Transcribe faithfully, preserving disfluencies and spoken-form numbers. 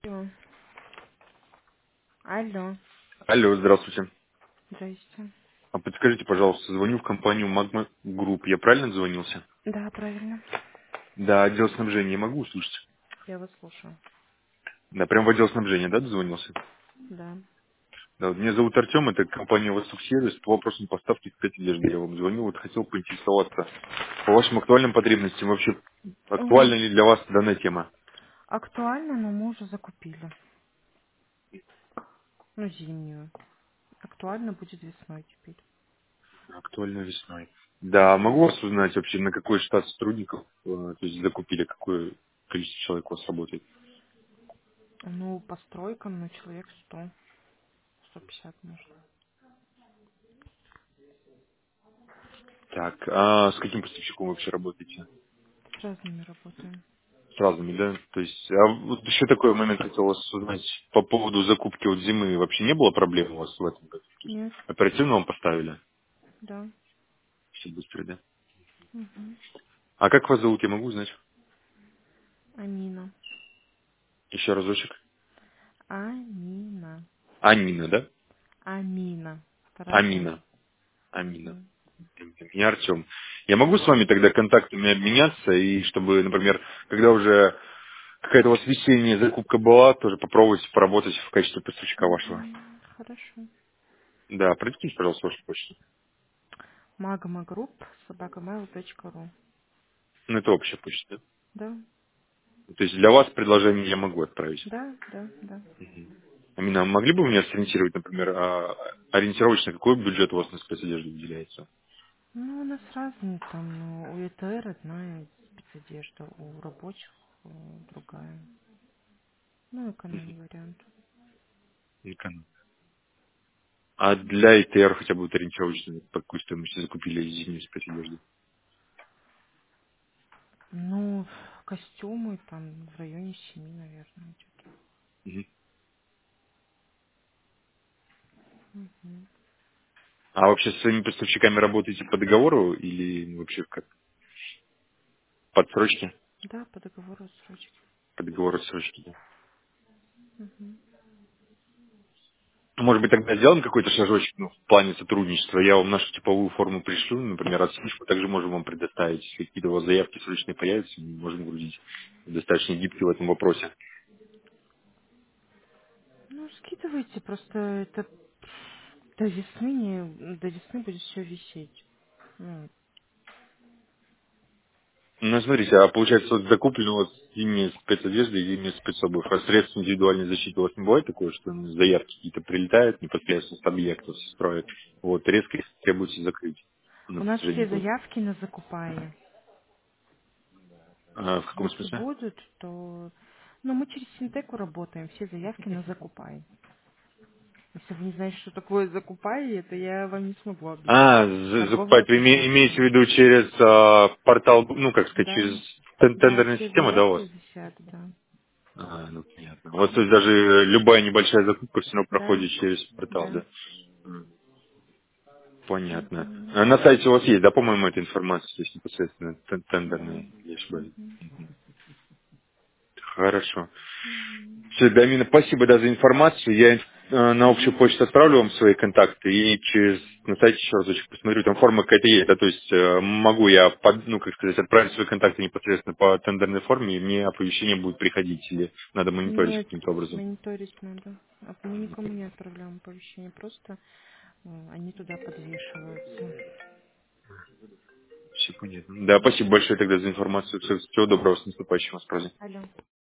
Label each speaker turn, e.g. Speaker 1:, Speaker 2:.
Speaker 1: Алло. Алло.
Speaker 2: Алло, здравствуйте.
Speaker 1: Здрасте.
Speaker 2: А подскажите, пожалуйста, звоню в компанию Magma Group. Я правильно звонился?
Speaker 1: Да, правильно.
Speaker 2: Да, отдел снабжения могу услышать?
Speaker 1: Я вас слушаю.
Speaker 2: Да, прям в отдел снабжения, да, дозвонился?
Speaker 1: Да.
Speaker 2: Да, вот меня зовут Артем, это компания Восток Сервис. По вопросам поставки спецодежды одежды я вам звоню. Вот хотел поинтересоваться по вашим актуальным потребностям. Вообще, актуальна
Speaker 1: М,
Speaker 2: ли для вас данная тема?
Speaker 1: Актуально, но мы уже закупили. Ну, зимнюю. Актуально будет весной теперь.
Speaker 2: Актуально весной. Да, могу вас узнать вообще, на какой штат сотрудников, э, то есть закупили, какое количество человек у вас работает?
Speaker 1: Ну, по стройкам, ну, человек сто, сто пятьдесят может.
Speaker 2: Так, а с каким поставщиком вы вообще работаете?
Speaker 1: С разными работаем.
Speaker 2: С разными, да? То есть, а вот еще такой момент хотел вас узнать по поводу закупки вот зимы. Вообще не было проблем у вас в этом году? То есть,
Speaker 1: Нет,
Speaker 2: оперативно вам поставили?
Speaker 1: да.
Speaker 2: Все быстро, да?
Speaker 1: Угу.
Speaker 2: А как вас зовут, я могу узнать?
Speaker 1: Амина.
Speaker 2: Еще разочек.
Speaker 1: Амина.
Speaker 2: Анина, да?
Speaker 1: Амина. Вторая М.
Speaker 2: Амина. Амина.
Speaker 1: М.
Speaker 2: Я Артем. Я могу с вами тогда контактами обменяться, и чтобы, например, когда уже какая-то у вас весенняя закупка была, тоже попробовать поработать в качестве поставщика вашего.
Speaker 1: Мгм. Хорошо.
Speaker 2: Да, продиктуйте, пожалуйста, вашу почту.
Speaker 1: Магма Групп, собакамейл точка ру.
Speaker 2: Ну, это общая почта, да?
Speaker 1: Да,
Speaker 2: То есть для вас предложение я могу отправить.
Speaker 1: да, да, да.
Speaker 2: Амина, а могли бы вы меня сориентировать, например, а, ориентировочно, какой бюджет у вас на спецодежду выделяется?
Speaker 1: Ну, у нас разные там, ну, у Е Т Р одна спецодежда, у рабочих э, другая. Ну, эконом вариант.
Speaker 2: Эконом. А для И Т Р хотя бы вот ориентировочно, по какой стоимости закупили зимнюю спецодежду?
Speaker 1: Ну, костюмы там в районе семи, наверное, где-то.
Speaker 2: Мгм.
Speaker 1: Мгм.
Speaker 2: А вообще с своими поставщиками работаете по договору или вообще как под срочки?
Speaker 1: Да, по договору срочки.
Speaker 2: По договору срочки, да.
Speaker 1: Мгм.
Speaker 2: Ну, может быть, тогда сделаем какой-то шажочек ну, в плане сотрудничества. Я вам нашу типовую форму пришлю, например, отсрочку. Также можем вам предоставить, если какие-то у вас заявки срочные появятся, мы можем грузить. Достаточно гибкий в этом вопросе.
Speaker 1: Ну, скидывайте, просто это до весны, не, до весны будет все висеть. Ну,
Speaker 2: Ну, смотрите, а получается, вот закуплена у вас зимняя спецодежда и зимняя спецобувь, а средств индивидуальной защиты у вас не бывает такое, что ну, заявки какие-то прилетают непосредственно с объектов, со строек, вот, резко их требуется закрыть на
Speaker 1: у нас
Speaker 2: протяжении
Speaker 1: все
Speaker 2: года.
Speaker 1: заявки на закупание.
Speaker 2: А, в каком
Speaker 1: Если
Speaker 2: смысле?
Speaker 1: будут, то... Ну, мы через Синтеку работаем, все заявки на закупай. Если вы не знаете, что такое закупай, это я вам не смогу объяснить.
Speaker 2: А, за-
Speaker 1: Торговая
Speaker 2: закупать, вы име- имеете
Speaker 1: площадка.
Speaker 2: в виду через а, портал, ну, как сказать, через
Speaker 1: Да,
Speaker 2: тен-
Speaker 1: да,
Speaker 2: тендерная
Speaker 1: все
Speaker 2: система, да, у
Speaker 1: заявки
Speaker 2: вас?
Speaker 1: висят, да.
Speaker 2: А, ну, понятно. У вас, то есть,
Speaker 1: Мгм.
Speaker 2: даже любая небольшая закупка все равно
Speaker 1: Да,
Speaker 2: проходит через портал,
Speaker 1: да.
Speaker 2: да? М, Понятно.
Speaker 1: Мгм.
Speaker 2: А на сайте у вас есть, да, по-моему, эта информация, то есть непосредственно тен-
Speaker 1: Да.
Speaker 2: тендерная, если не ошибаюсь?
Speaker 1: Мгм.
Speaker 2: Хорошо.
Speaker 1: Мгм.
Speaker 2: Все, Дамина, спасибо, да, за информацию. Я э, на общую
Speaker 1: Мгм.
Speaker 2: почту отправлю вам свои контакты и через на сайте еще разочек посмотрю, там форма какая-то есть, да, то есть э, могу я, под- ну, как сказать, отправить свои контакты непосредственно по тендерной форме, и мне оповещение будет приходить, или надо мониторить
Speaker 1: Нет,
Speaker 2: каким-то образом.
Speaker 1: мониторить надо. А мы никому не отправляем оповещение, просто э, они туда подвешиваются.
Speaker 2: Все понятно. Да, спасибо большое тогда за информацию. Всего, всего доброго, с наступающим вас праздником.
Speaker 1: Алло.